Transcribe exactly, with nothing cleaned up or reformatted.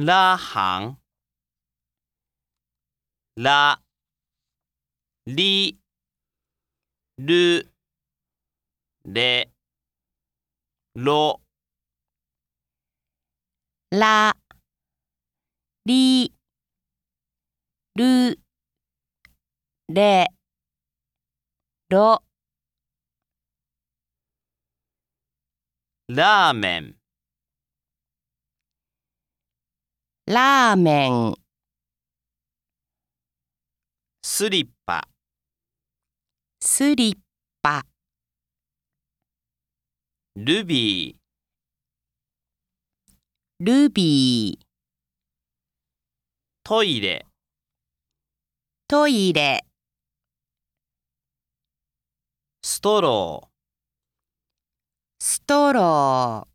ラハン、ラ、リ、ル、レ、ロ、 ラ、リ、ル、レ、ロ、 ラーメン、 ラーメン、 スリッパ、 スリッパ、 ルビー、 ルビー、 トイレ、 トイレ、 ストロー。 ストロー。